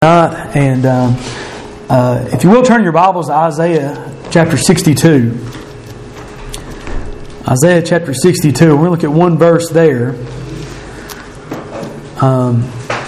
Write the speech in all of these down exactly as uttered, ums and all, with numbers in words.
And um, uh, if you will, turn your Bibles to Isaiah chapter sixty-two. Isaiah chapter sixty-two. We're going to look at one verse there. Um,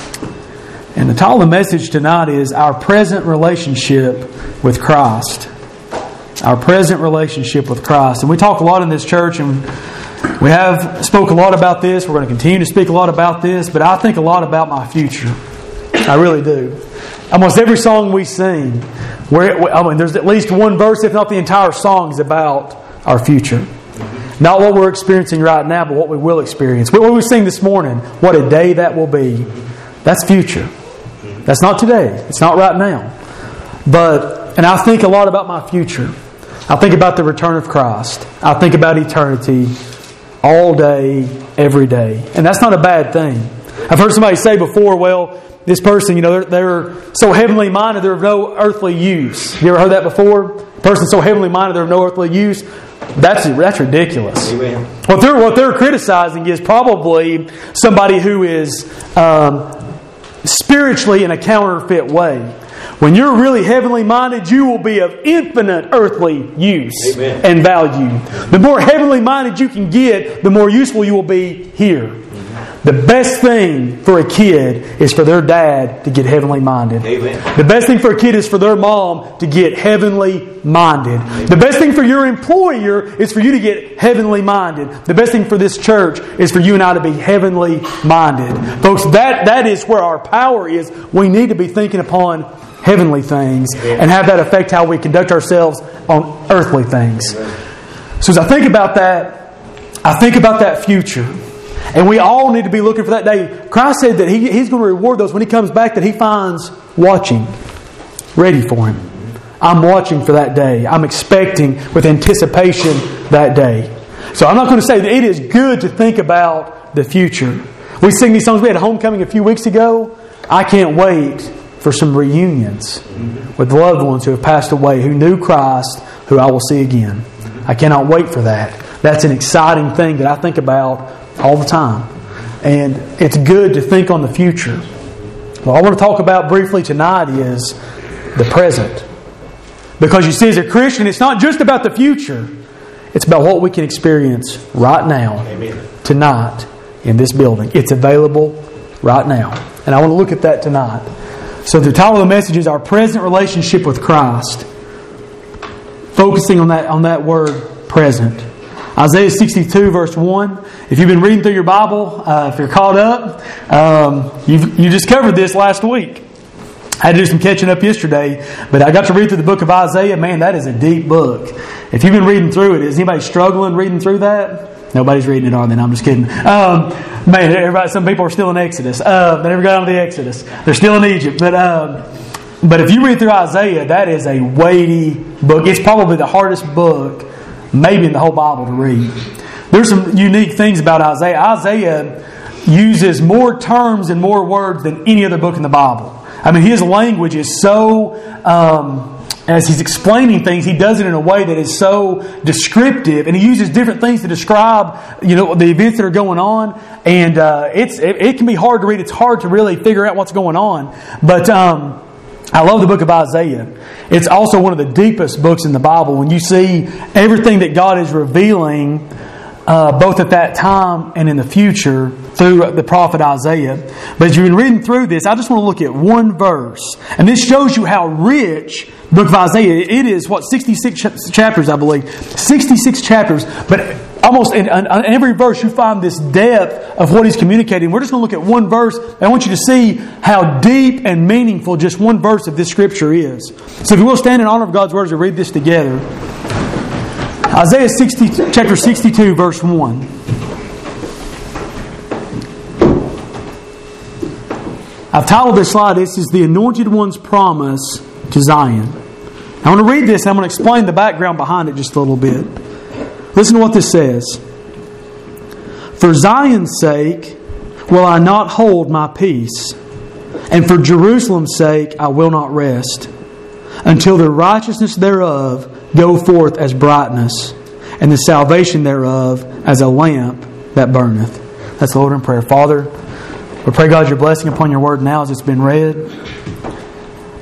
and the title of the message tonight is Our Present Relationship with Christ. Our present relationship with Christ. And we talk a lot in this church, and we have spoke a lot about this. We're going to continue to speak a lot about this, but I think a lot about my future. I really do. Almost every song we sing, where I mean, there's at least one verse, if not the entire song, is about our future. Not what we're experiencing right now, but what we will experience. What we sing this morning, what a day that will be. That's future. That's not today. It's not right now. But, and I think a lot about my future. I think about the return of Christ. I think about eternity all day, every day. And that's not a bad thing. I've heard somebody say before, well, this person, you know, they're, they're so heavenly minded, they're of no earthly use. You ever heard that before? A person so heavenly minded, they're of no earthly use. That's that's ridiculous. Amen. What they're what they're criticizing is probably somebody who is um, spiritually in a counterfeit way. When you're really heavenly minded, you will be of infinite earthly use. Amen. And value. The more heavenly minded you can get, the more useful you will be here. The best thing for a kid is for their dad to get heavenly minded. Amen. The best thing for a kid is for their mom to get heavenly minded. Amen. The best thing for your employer is for you to get heavenly minded. The best thing for this church is for you and I to be heavenly minded. Folks, that, that is where our power is. We need to be thinking upon heavenly things and have that affect how we conduct ourselves on earthly things. So as I think about that, I think about that future. And we all need to be looking for that day. Christ said that he, He's going to reward those when He comes back that He finds watching, ready for Him. I'm watching for that day. I'm expecting with anticipation that day. So I'm not going to say that it is good to think about the future. We sing these songs. We had a homecoming a few weeks ago. I can't wait for some reunions with loved ones who have passed away, who knew Christ, who I will see again. I cannot wait for that. That's an exciting thing that I think about all the time. And it's good to think on the future. What I want to talk about briefly tonight is the present. Because you see, as a Christian, it's not just about the future. It's about what we can experience right now, Amen. Tonight, in this building. It's available right now. And I want to look at that tonight. So the title of the message is Our Present Relationship with Christ. Focusing on that, on that word, present. Isaiah sixty-two verse one. If you've been reading through your Bible, uh, if you're caught up, um, you you just covered this last week. I had to do some catching up yesterday, but I got to read through the book of Isaiah. Man, that is a deep book. If you've been reading through it, is anybody struggling reading through that? Nobody's reading it, are they? No, I'm just kidding. Um, man, everybody. Some people are still in Exodus. Uh, they never got out of the Exodus. They're still in Egypt. But um, but if you read through Isaiah, that is a weighty book. It's probably the hardest book maybe in the whole Bible to read. There's some unique things about Isaiah. Isaiah uses more terms and more words than any other book in the Bible. I mean, his language is so, um, as he's explaining things, he does it in a way that is so descriptive, and he uses different things to describe, you know, the events that are going on. And uh, it's it, it can be hard to read. It's hard to really figure out what's going on. But um, I love the book of Isaiah. It's also one of the deepest books in the Bible. When you see everything that God is revealing, uh, both at that time and in the future, through the prophet Isaiah. But as you've been reading through this, I just want to look at one verse. And this shows you how rich the book of Isaiah, it is, what, sixty-six chapters, I believe. sixty-six chapters. But almost in, in, in every verse you find this depth of what he's communicating. We're just going to look at one verse. I want you to see how deep and meaningful just one verse of this scripture is. So if you will stand in honor of God's words and read this together. Isaiah sixty, chapter sixty-two, verse one. I've titled this slide, this is the Anointed One's Promise to Zion. I want to read this and I'm going to explain the background behind it just a little bit. Listen to what this says. For Zion's sake will I not hold my peace, and for Jerusalem's sake I will not rest, until the righteousness thereof go forth as brightness, and the salvation thereof as a lamp that burneth. That's the Lord in prayer. Father, we pray, God, your blessing upon your word now as it's been read.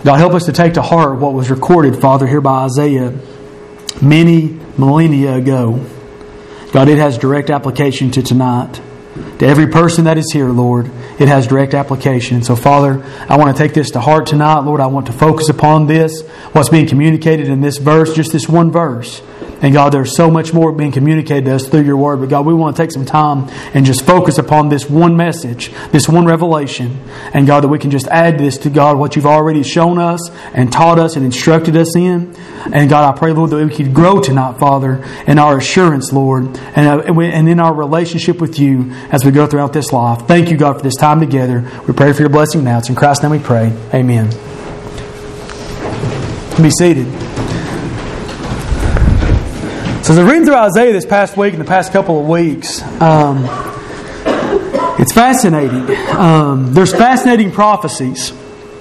God, help us to take to heart what was recorded, Father, here by Isaiah many millennia ago. God, it has direct application to tonight. To every person that is here, Lord, it has direct application. So, Father, I want to take this to heart tonight. Lord, I want to focus upon this, what's being communicated in this verse, just this one verse. And God, there's so much more being communicated to us through your word. But God, we want to take some time and just focus upon this one message, this one revelation. And God, that we can just add this to God, what you've already shown us and taught us and instructed us in. And God, I pray, Lord, that we could grow tonight, Father, in our assurance, Lord, and, uh, and in our relationship with you as we go throughout this life. Thank you, God, for this time together. We pray for your blessing now. It's in Christ's name we pray. Amen. Be seated. So as I read through Isaiah this past week and the past couple of weeks, um, it's fascinating. Um, there's fascinating prophecies.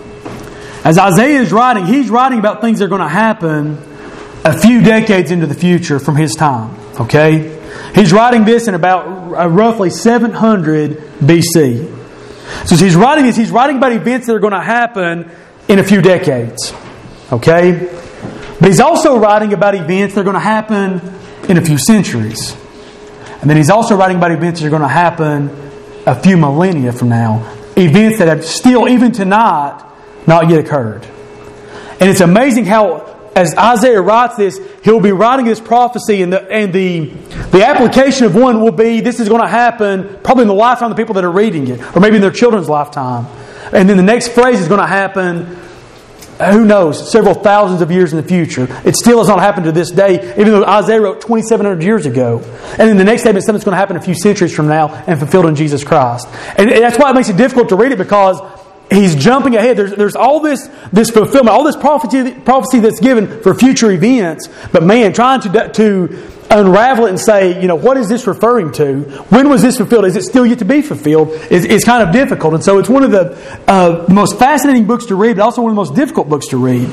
As Isaiah is writing, he's writing about things that are going to happen a few decades into the future from his time. Okay? He's writing this in about uh, roughly seven hundred B C. So as he's writing this, he's writing about events that are going to happen in a few decades. Okay? But he's also writing about events that are going to happen in a few centuries. And then he's also writing about events that are going to happen a few millennia from now. Events that have still, even tonight, not yet occurred. And it's amazing how, as Isaiah writes this, he'll be writing this prophecy, and the and the, the application of one will be, this is going to happen probably in the lifetime of the people that are reading it, or maybe in their children's lifetime. And then the next phrase is going to happen, who knows, several thousands of years in the future. It still has not happened to this day, even though Isaiah wrote twenty-seven hundred years ago. And then the next statement is something that's going to happen a few centuries from now and fulfilled in Jesus Christ. And that's why it makes it difficult to read it, because he's jumping ahead. There's, there's all this, this fulfillment, all this prophecy, prophecy that's given for future events. But man, trying to, to unravel it and say, you know, what is this referring to? When was this fulfilled? Is it still yet to be fulfilled? Is, is kind of difficult. And so it's one of the uh, most fascinating books to read, but also one of the most difficult books to read.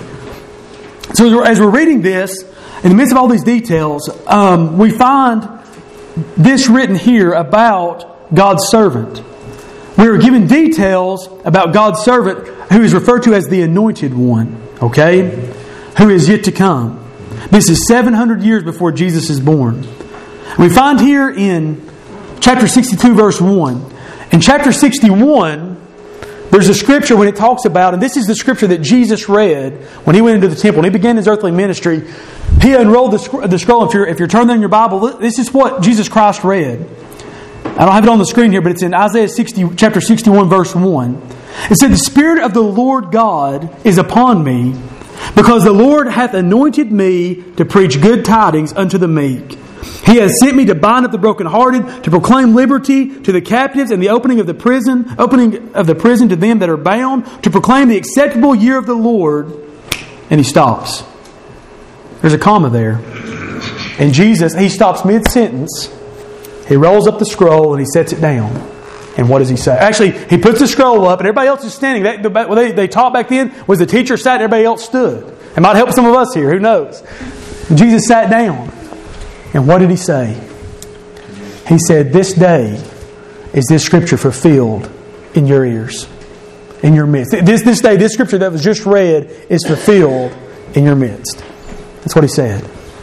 So as we're reading this, in the midst of all these details, um, we find this written here about God's servant. We are given details about God's servant, who is referred to as the Anointed One, okay, who is yet to come. This is seven hundred years before Jesus is born. We find here in chapter sixty-two, verse one. In chapter sixty-one, there's a scripture when it talks about, and this is the scripture that Jesus read when He went into the temple and He began His earthly ministry. He unrolled the, the scroll. If you're, if you're turning in your Bible, this is what Jesus Christ read. I don't have it on the screen here, but it's in Isaiah sixty, chapter sixty-one, verse one. It said, "The Spirit of the Lord God is upon me, because the Lord hath anointed me to preach good tidings unto the meek. He has sent me to bind up the brokenhearted, to proclaim liberty to the captives, and the opening of the prison, opening of the prison to them that are bound, to proclaim the acceptable year of the Lord." And he stops. There's a comma there. And Jesus, he stops mid-sentence. He rolls up the scroll and he sets it down. And what does he say? Actually, he puts the scroll up and everybody else is standing. They, they, they taught back then was the teacher sat and everybody else stood. It might help some of us here. Who knows? Jesus sat down. And what did he say? He said, "This day is this scripture fulfilled in your ears, in your midst." This, this day, this scripture that was just read is fulfilled in your midst. That's what he said.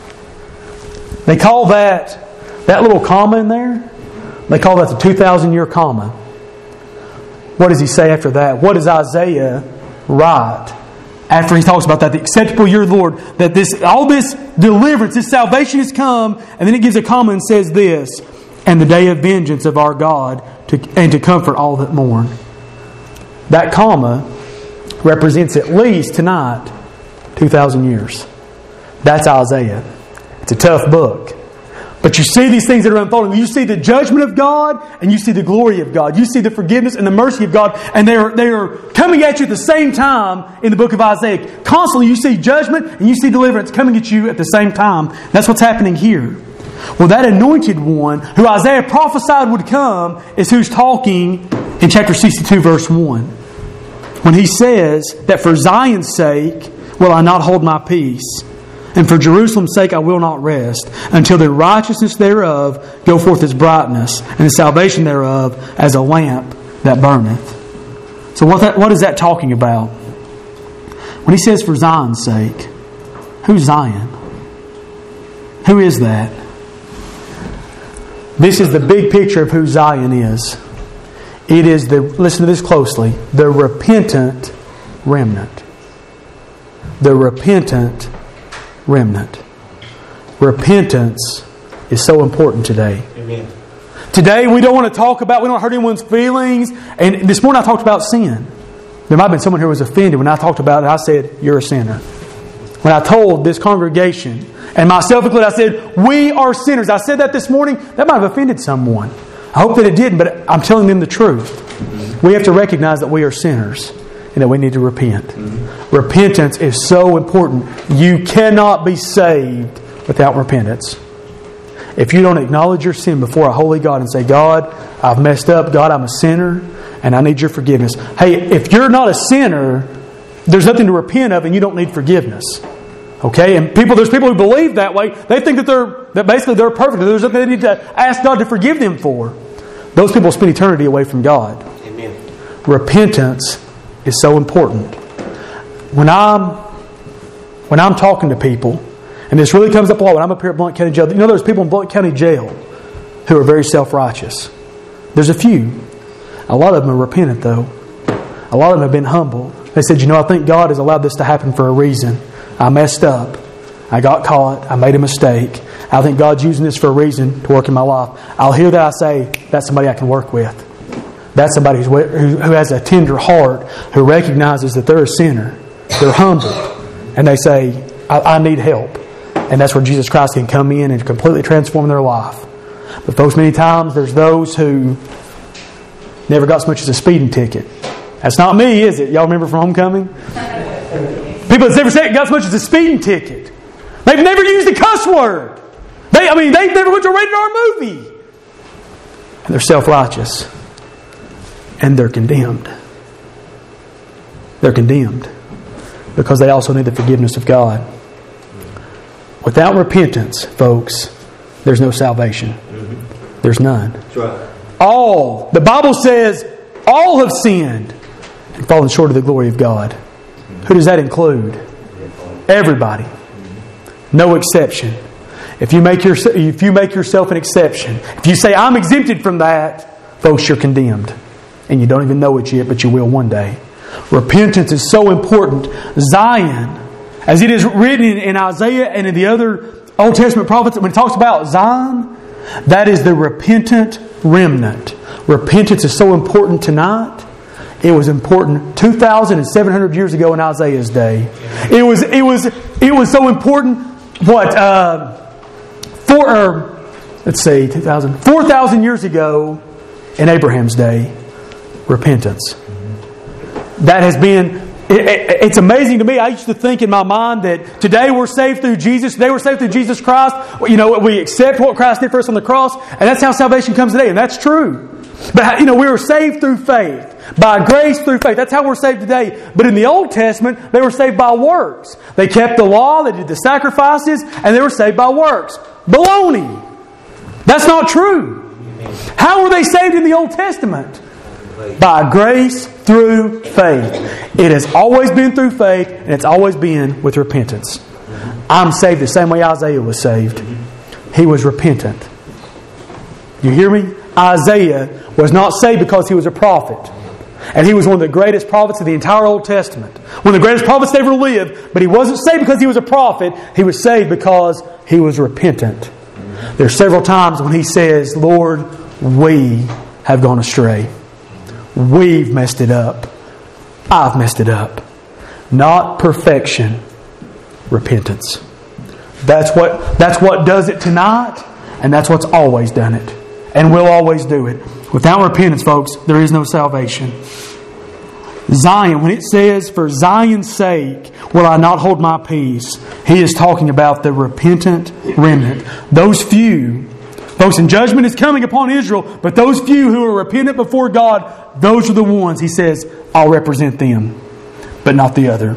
They call that, that little comma in there, they call that the two thousand year comma. What does he say after that? What does Isaiah write after he talks about that? The acceptable year of the Lord, that this, all this deliverance, this salvation has come, and then it gives a comma and says this, "And the day of vengeance of our God, to, and to comfort all that mourn." That comma represents at least tonight two thousand years. That's Isaiah. It's a tough book. But you see these things that are unfolding. You see the judgment of God and you see the glory of God. You see the forgiveness and the mercy of God, and they are, they are coming at you at the same time in the book of Isaiah. Constantly you see judgment and you see deliverance coming at you at the same time. That's what's happening here. Well, that anointed one who Isaiah prophesied would come is who's talking in chapter sixty-two, verse one. When he says that for Zion's sake will I not hold my peace, and for Jerusalem's sake I will not rest, until the righteousness thereof go forth as brightness, and the salvation thereof as a lamp that burneth. So what, that, what is that talking about? When he says for Zion's sake, who's Zion? Who is that? This is the big picture of who Zion is. It is the, listen to this closely, the repentant remnant. The repentant remnant. Repentance is so important today. Amen. Today we don't want to talk about, we don't hurt anyone's feelings. And this morning I talked about sin. There might have been someone who was offended when I talked about it. I said, you're a sinner. When I told this congregation, and myself included, I said, we are sinners. I said that this morning. That might have offended someone. I hope that it didn't, but I'm telling them the truth. We have to recognize that we are sinners and that we need to repent. Mm-hmm. Repentance is so important. You cannot be saved without repentance. If you don't acknowledge your sin before a holy God and say, God, I've messed up. God, I'm a sinner and I need your forgiveness. Hey, if you're not a sinner, there's nothing to repent of and you don't need forgiveness. Okay? And people, there's people who believe that way. They think that they're that basically they're perfect. There's nothing they need to ask God to forgive them for. Those people spend eternity away from God. Amen. Repentance is so important. When I'm when I'm talking to people, and this really comes up a lot when I'm up here at Blount County Jail. You know, there's people in Blount County Jail who are very self-righteous. There's a few. A lot of them are repentant, though. A lot of them have been humble. They said, you know, I think God has allowed this to happen for a reason. I messed up. I got caught. I made a mistake. I think God's using this for a reason to work in my life. I'll hear that I say, that's somebody I can work with. That's somebody who's, who has a tender heart, who recognizes that they're a sinner. They're humble. And they say, I, I need help. And that's where Jesus Christ can come in and completely transform their life. But folks, many times there's those who never got so much as a speeding ticket. That's not me, is it? Y'all remember from Homecoming? People that's never said got so much as a speeding ticket. They've never used a cuss word. They, I mean, they've never went to a rated R movie. And they're self-righteous. And they're condemned. They're condemned. Because they also need the forgiveness of God. Without repentance, folks, there's no salvation. Mm-hmm. There's none. That's right. All, the Bible says, all have sinned and fallen short of the glory of God. Who does that include? Everybody. No exception. If you make your, if you make yourself an exception, if you say, I'm exempted from that, folks, you're condemned. And you don't even know it yet, but you will one day. Repentance is so important. Zion, as it is written in Isaiah and in the other Old Testament prophets, when it talks about Zion, that is the repentant remnant. Repentance is so important tonight. It was important two thousand seven hundred years ago in Isaiah's day. It was it was it was so important. What uh, four? Or, let's see, two thousand four thousand years ago in Abraham's day. Repentance. That has been. It, it, it's amazing to me. I used to think in my mind that today we're saved through Jesus. Today we're saved through Jesus Christ. You know, we accept what Christ did for us on the cross, and that's how salvation comes today, and that's true. But you know, we were saved through faith. By grace through faith. That's how we're saved today. But in the Old Testament, they were saved by works. They kept the law, they did the sacrifices, and they were saved by works. Baloney. That's not true. How were they saved in the Old Testament? By grace through faith. It has always been through faith, and it's always been with repentance. I'm saved the same way Isaiah was saved. He was repentant. You hear me? Isaiah was not saved because he was a prophet. And he was one of the greatest prophets of the entire Old Testament. One of the greatest prophets to ever live. But he wasn't saved because he was a prophet. He was saved because he was repentant. There are several times when he says, Lord, we have gone astray. We've messed it up. I've messed it up. Not perfection. Repentance. That's what, that's what does it tonight. And that's what's always done it. And will always do it. Without repentance, folks, there is no salvation. Zion, when it says, for Zion's sake will I not hold my peace, he is talking about the repentant remnant. Those few, folks, and judgment is coming upon Israel, but those few who are repentant before God, those are the ones, he says, I'll represent them, but not the other.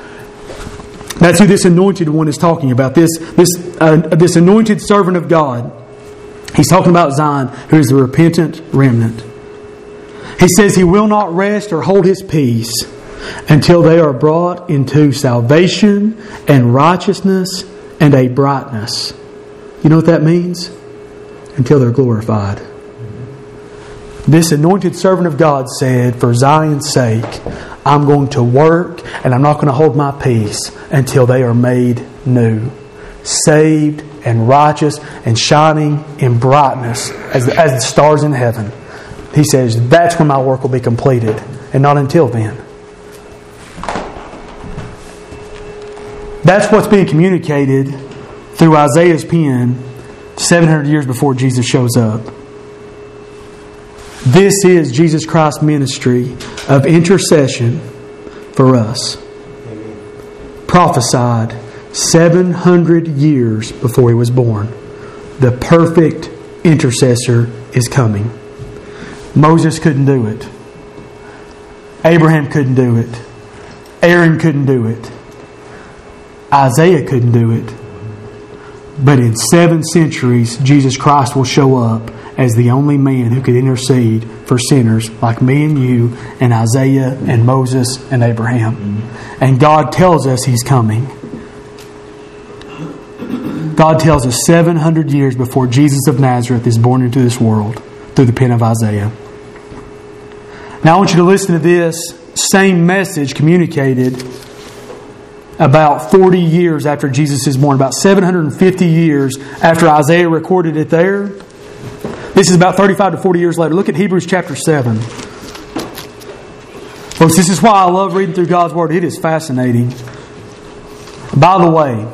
That's who this anointed one is talking about, this, this, uh, this anointed servant of God. He's talking about Zion, who is the repentant remnant. He says he will not rest or hold his peace until they are brought into salvation and righteousness and a brightness. You know what that means? Until they're glorified. This anointed servant of God said, for Zion's sake, I'm going to work and I'm not going to hold my peace until they are made new, saved and righteous and shining in brightness as the, as the stars in heaven. He says, that's when my work will be completed, and not until then. That's what's being communicated through Isaiah's pen seven hundred years before Jesus shows up. This is Jesus Christ's ministry of intercession for us. Prophesied seven hundred years before He was born. The perfect intercessor is coming. Moses couldn't do it. Abraham couldn't do it. Aaron couldn't do it. Isaiah couldn't do it. But in seven centuries, Jesus Christ will show up as the only man who could intercede for sinners like me and you and Isaiah and Moses and Abraham. And God tells us He's coming. God tells us seven hundred years before Jesus of Nazareth is born into this world through the pen of Isaiah. Now I want you to listen to this same message communicated about forty years after Jesus is born, about seven hundred fifty years after Isaiah recorded it there. This is about thirty-five to forty years later. Look at Hebrews chapter seven. Folks, this is why I love reading through God's Word. It is fascinating. By the way,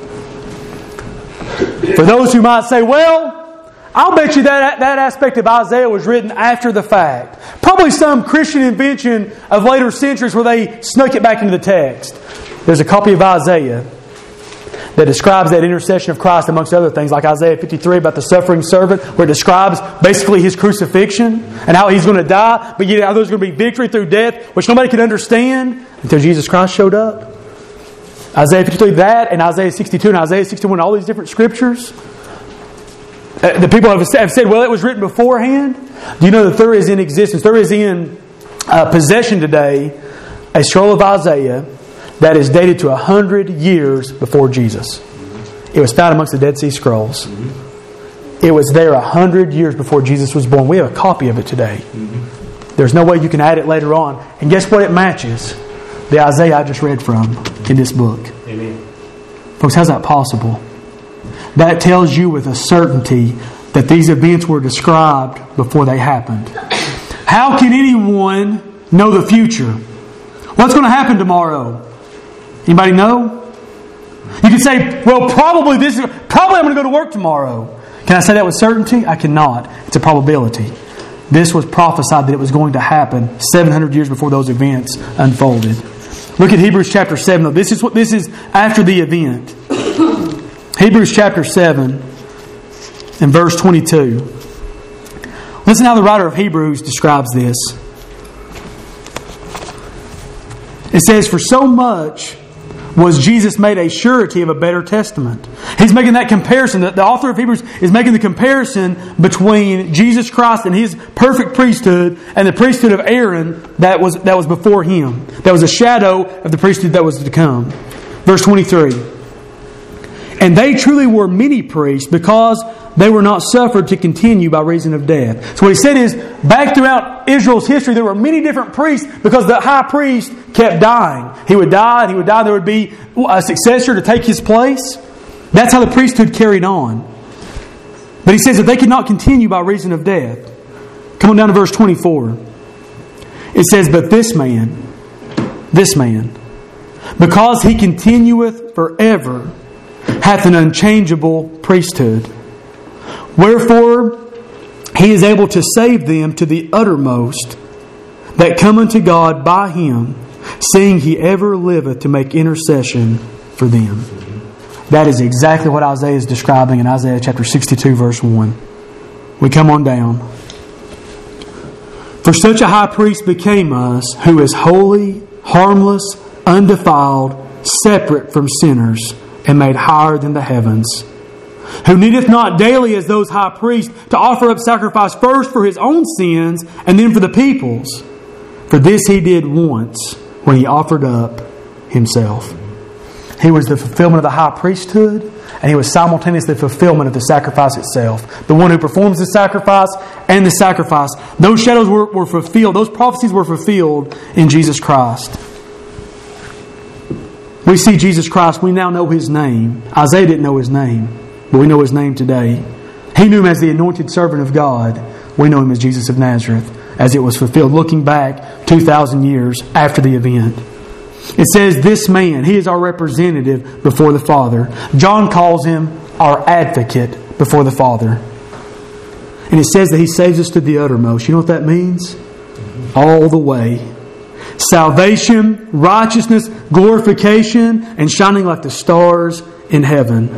for those who might say, well, I'll bet you that that aspect of Isaiah was written after the fact. Probably some Christian invention of later centuries where they snuck it back into the text. There's a copy of Isaiah that describes that intercession of Christ amongst other things, like Isaiah fifty-three about the suffering servant, where it describes basically His crucifixion and how He's going to die, but yet how there's going to be victory through death, which nobody could understand until Jesus Christ showed up. Isaiah fifty-three, that, and Isaiah sixty-two and Isaiah sixty-one, all these different scriptures. Uh, the people have said, well, it was written beforehand. Do you know that there is in existence, there is in uh, possession today, a scroll of Isaiah that is dated to a hundred years before Jesus. It was found amongst the Dead Sea Scrolls. It was there a hundred years before Jesus was born. We have a copy of it today. There's no way you can add it later on. And guess what it matches? The Isaiah I just read from in this book. Amen. Folks, how's that possible? That tells you with a certainty that these events were described before they happened. How can anyone know the future? What's going to happen tomorrow? Anybody know? You can say, well, probably this is, probably I'm going to go to work tomorrow. Can I say that with certainty? I cannot. It's a probability. This was prophesied that it was going to happen seven hundred years before those events unfolded. Look at Hebrews chapter seven. This is what this is after the event. Hebrews chapter seven and verse twenty-two. Listen how the writer of Hebrews describes this. It says, for so much was Jesus made a surety of a better testament. He's making that comparison. The author of Hebrews is making the comparison between Jesus Christ and His perfect priesthood and the priesthood of Aaron that was, that was before Him. That was a shadow of the priesthood that was to come. Verse twenty-three. And they truly were many priests because they were not suffered to continue by reason of death. So what he said is, back throughout Israel's history, there were many different priests because the high priest kept dying. He would die and he would die. There would be a successor to take his place. That's how the priesthood carried on. But he says that they could not continue by reason of death. Come on down to verse twenty-four. It says, but this man, this man, because he continueth forever, hath an unchangeable priesthood. Wherefore He is able to save them to the uttermost that come unto God by Him, seeing He ever liveth to make intercession for them. That is exactly what Isaiah is describing in Isaiah chapter sixty-two verse one. We come on down. For such a high priest became us, who is holy, harmless, undefiled, separate from sinners, and made higher than the heavens, who needeth not daily as those high priests to offer up sacrifice first for His own sins and then for the people's. For this He did once when He offered up Himself. He was the fulfillment of the high priesthood, and He was simultaneously the fulfillment of the sacrifice itself. The one who performs the sacrifice and the sacrifice. Those shadows were, were fulfilled. Those prophecies were fulfilled in Jesus Christ. We see Jesus Christ. We now know His name. Isaiah didn't know His name, but we know His name today. He knew Him as the anointed servant of God. We know Him as Jesus of Nazareth, as it was fulfilled, looking back two thousand years after the event. It says, this man, He is our representative before the Father. John calls Him our advocate before the Father. And it says that He saves us to the uttermost. You know what that means? All the way. Salvation, righteousness, glorification, and shining like the stars in heaven.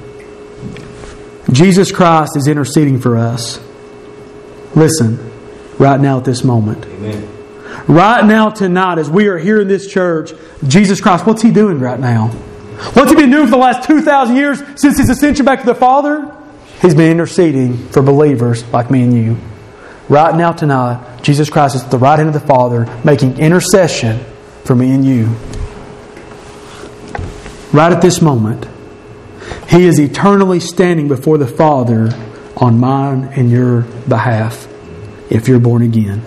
Jesus Christ is interceding for us. Listen, right now at this moment. Amen. Right now, tonight, as we are here in this church, Jesus Christ, what's He doing right now? What's He been doing for the last two thousand years since His ascension back to the Father? He's been interceding for believers like me and you. Right now, tonight, Jesus Christ is at the right hand of the Father, making intercession for me and you. Right at this moment, He is eternally standing before the Father on mine and your behalf, if you're born again.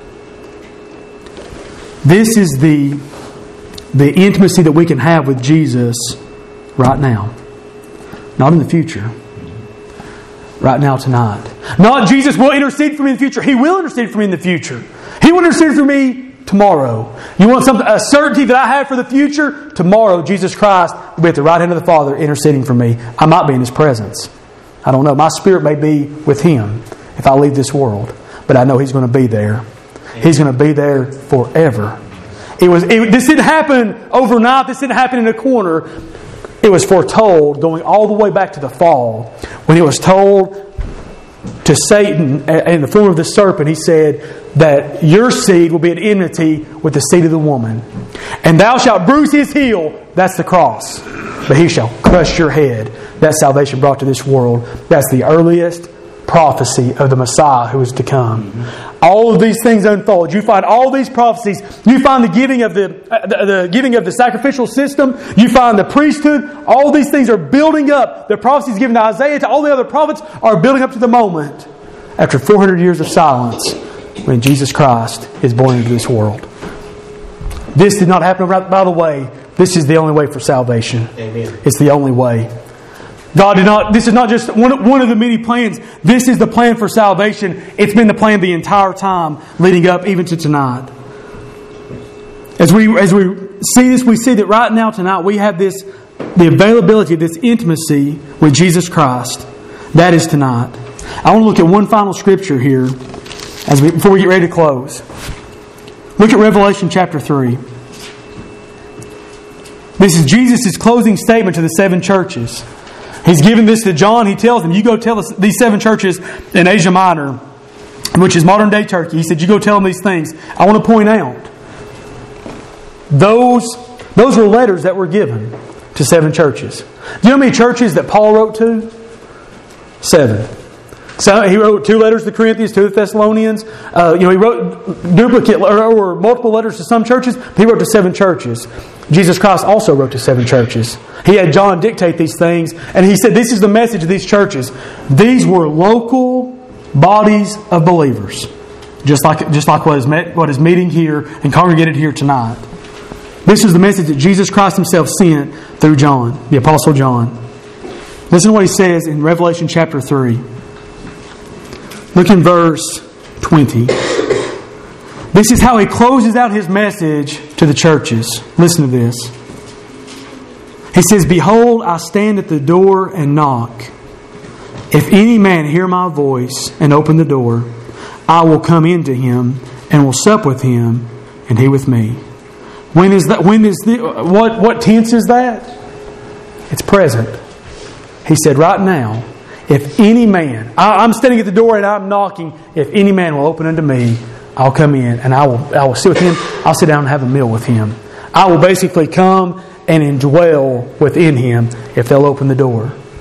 This is the, the intimacy that we can have with Jesus right now. Not in the future. Right now, tonight. Not Jesus will intercede for me in the future. He will intercede for me in the future. He will intercede for me tomorrow. You want something, a certainty that I have for the future? Tomorrow, Jesus Christ will be at the right hand of the Father interceding for me. I might be in His presence. I don't know. My spirit may be with Him if I leave this world. But I know He's going to be there. He's going to be there forever. It was. It, this didn't happen overnight. This didn't happen in a corner. It was foretold going all the way back to the fall. When He was told to Satan in the form of the serpent, He said that your seed will be at enmity with the seed of the woman. And thou shalt bruise his heel. That's the cross. But he shall crush your head. That's salvation brought to this world. That's the earliest prophecy of the Messiah who is to come. Mm-hmm. All of these things unfold. You find all these prophecies. You find the giving of the, uh, the the giving of the sacrificial system. You find the priesthood. All these things are building up. The prophecies given to Isaiah, to all the other prophets, are building up to the moment after four hundred years of silence when Jesus Christ is born into this world. This did not happen, by the way. This is the only way for salvation. Amen. It's the only way. God did not, this is not just one, one of the many plans. This is the plan for salvation. It's been the plan the entire time leading up even to tonight. As we as we see this, we see that right now tonight we have this, the availability of this intimacy with Jesus Christ. That is tonight. I want to look at one final scripture here as we before we get ready to close. Look at Revelation chapter three. This is Jesus' closing statement to the seven churches. He's given this to John. He tells them, you go tell us these seven churches in Asia Minor, which is modern day Turkey. He said, you go tell them these things. I want to point out, those, those were letters that were given to seven churches. Do you know how many churches that Paul wrote to? Seven. So he wrote two letters to the Corinthians, two to the Thessalonians. Uh, you know, he wrote duplicate or, or multiple letters to some churches. But he wrote to seven churches. Jesus Christ also wrote to seven churches. He had John dictate these things, and he said, "This is the message of these churches." These were local bodies of believers, just like just like what is met, what is meeting here and congregated here tonight. This is the message that Jesus Christ Himself sent through John, the Apostle John. Listen to what he says in Revelation chapter three. Look in verse twenty. This is how he closes out his message to the churches. Listen to this. He says, "Behold, I stand at the door and knock. If any man hear my voice and open the door, I will come into him and will sup with him, and he with me." When is that? When is the? What what tense is that? It's present. He said, "Right now, if any man, I, I'm standing at the door and I'm knocking. If any man will open unto me, I'll come in and I will I will sit with him. I'll sit down and have a meal with him. I will basically come and indwell within him if they'll open the door."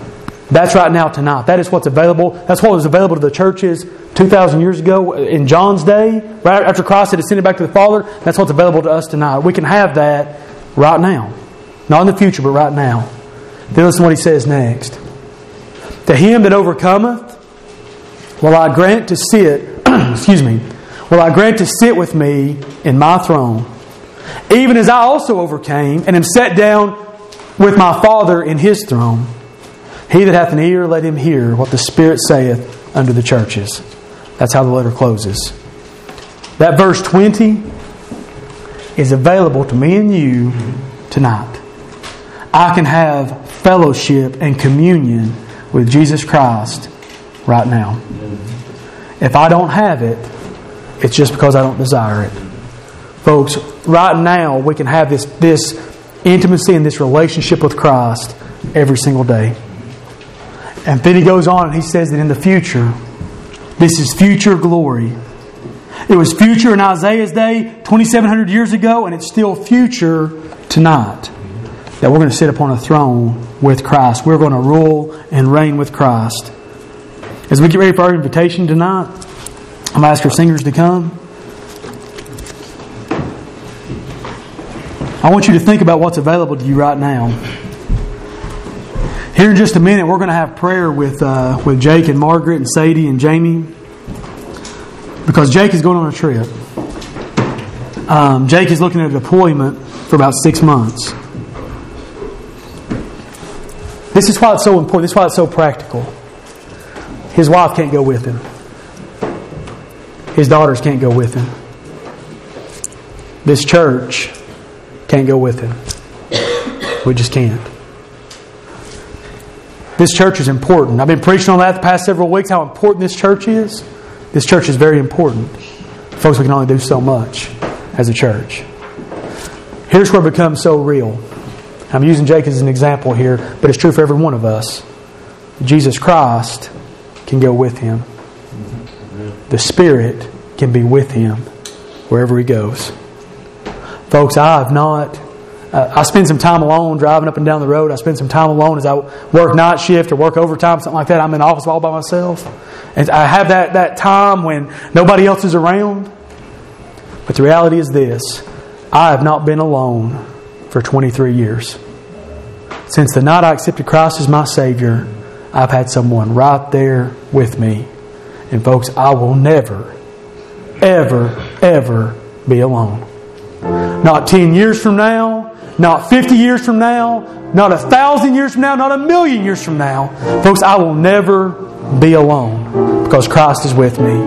That's right now, tonight. That is what's available. That's what was available to the churches two thousand years ago in John's day, right after Christ had ascended back to the Father. That's what's available to us tonight. We can have that right now. Not in the future, but right now. Then listen to what he says next. To him that overcometh, will I grant to sit, excuse me, will I grant to sit with me in my throne, even as I also overcame and am set down with my Father in His throne. He that hath an ear, let him hear what the Spirit saith unto the churches. That's how the letter closes. That verse twenty is available to me and you tonight. I can have fellowship and communion with Jesus Christ right now. If I don't have it, it's just because I don't desire it. Folks, right now we can have this, this intimacy and this relationship with Christ every single day. And then he goes on and he says that in the future, this is future glory. It was future in Isaiah's day, twenty-seven hundred years ago, and it's still future tonight. That we're going to sit upon a throne with Christ. We're going to rule and reign with Christ. As we get ready for our invitation tonight, I'm going to ask our singers to come. I want you to think about what's available to you right now. Here in just a minute, we're going to have prayer with uh, with Jake and Margaret and Sadie and Jamie, because Jake is going on a trip. Um, Jake is looking at a deployment for about six months. This is why it's so important. This is why it's so practical. His wife can't go with him. His daughters can't go with him. This church can't go with him. We just can't. This church is important. I've been preaching on that the past several weeks, how important this church is. This church is very important. Folks, we can only do so much as a church. Here's where it becomes so real. I'm using Jake as an example here, but it's true for every one of us. Jesus Christ can go with him. The Spirit can be with him wherever he goes. Folks, I have not... Uh, I spend some time alone driving up and down the road. I spend some time alone as I work night shift or work overtime, something like that. I'm in the office all by myself. And I have that, that time when nobody else is around. But the reality is this. I have not been alone for twenty-three years. Since the night I accepted Christ as my Savior, I've had someone right there with me. And folks, I will never, ever, ever be alone. Not ten years from now, not fifty years from now, not a thousand years from now, not a million years from now. Folks, I will never be alone because Christ is with me.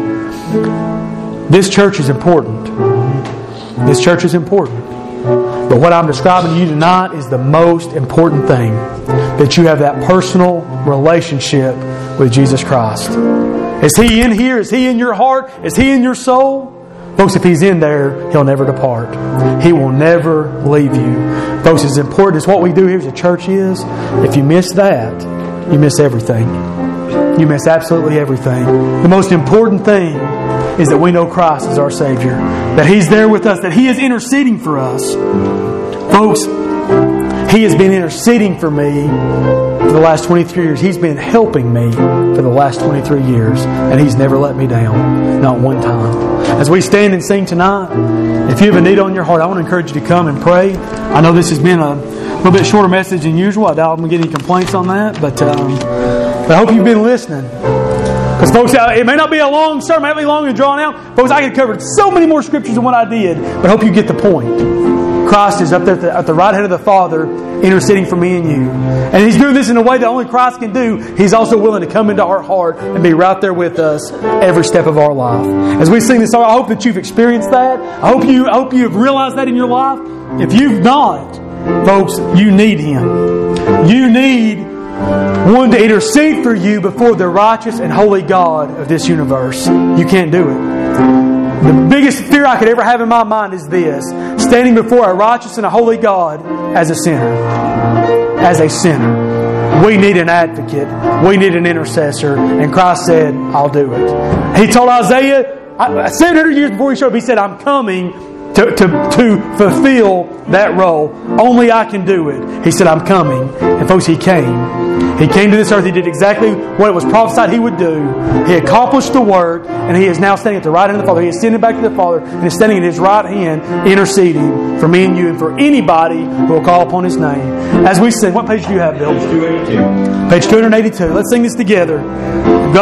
This church is important. This church is important. But what I'm describing to you tonight is the most important thing. That you have that personal relationship with Jesus Christ. Is He in here? Is He in your heart? Is He in your soul? Folks, if He's in there, He'll never depart. He will never leave you. Folks, as important as what we do here as a church is, if you miss that, you miss everything. You miss absolutely everything. The most important thing is that we know Christ is our Savior. That He's there with us. That He is interceding for us. Folks, He has been interceding for me for the last twenty-three years. He's been helping me for the last twenty-three years. And He's never let me down. Not one time. As we stand and sing tonight, if you have a need on your heart, I want to encourage you to come and pray. I know this has been a little bit shorter message than usual. I doubt I'm going to get any complaints on that. But, um, but I hope you've been listening. Because, folks, it may not be a long sermon, it may not be long and drawn out. Folks, I could cover so many more scriptures than what I did. But I hope you get the point. Christ is up there at the, at the right hand of the Father, interceding for me and you. And He's doing this in a way that only Christ can do. He's also willing to come into our heart and be right there with us every step of our life. As we sing this song, I hope that you've experienced that. I hope you I hope you have realized that in your life. If you've not, folks, you need Him. You need one to intercede for you before the righteous and holy God of this universe. You can't do it. The biggest fear I could ever have in my mind is this: standing before a righteous and a holy God as a sinner. As a sinner. We need an advocate. We need an intercessor. And Christ said, I'll do it. He told Isaiah, seven hundred years before He showed up, He said, I'm coming to, to, to fulfill that role. Only I can do it. He said, I'm coming. And folks, He came. He came to this earth. He did exactly what it was prophesied He would do. He accomplished the work, and He is now standing at the right hand of the Father. He is ascended back to the Father, and is standing at His right hand, interceding for me and you, and for anybody who will call upon His name. As we sing, what page do you have, Bill? Page two eighty-two. Page two eighty-two. Let's sing this together.